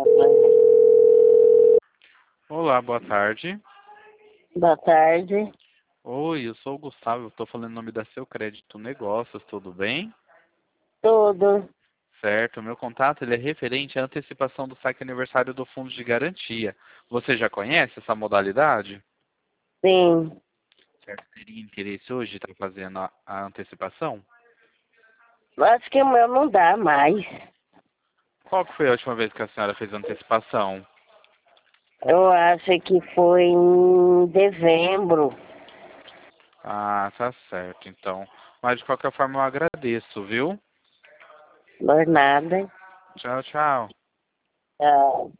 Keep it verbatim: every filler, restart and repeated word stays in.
Olá, boa tarde. Boa tarde. Oi, eu sou o Gustavo, eu estou falando em nome da Seu Crédito Negócios, tudo bem? Tudo. Certo, meu contato ele é referente à antecipação do saque aniversário do Fundo de Garantia. Você já conhece essa modalidade? Sim. Certo, teria interesse hoje de estar fazendo a, a antecipação? Acho que o meu não dá mais. Qual que foi a última vez que a senhora fez a antecipação? Eu acho que foi em dezembro. Ah, tá certo, então. Mas de qualquer forma eu agradeço, viu? Não é nada. Tchau, tchau. Tchau.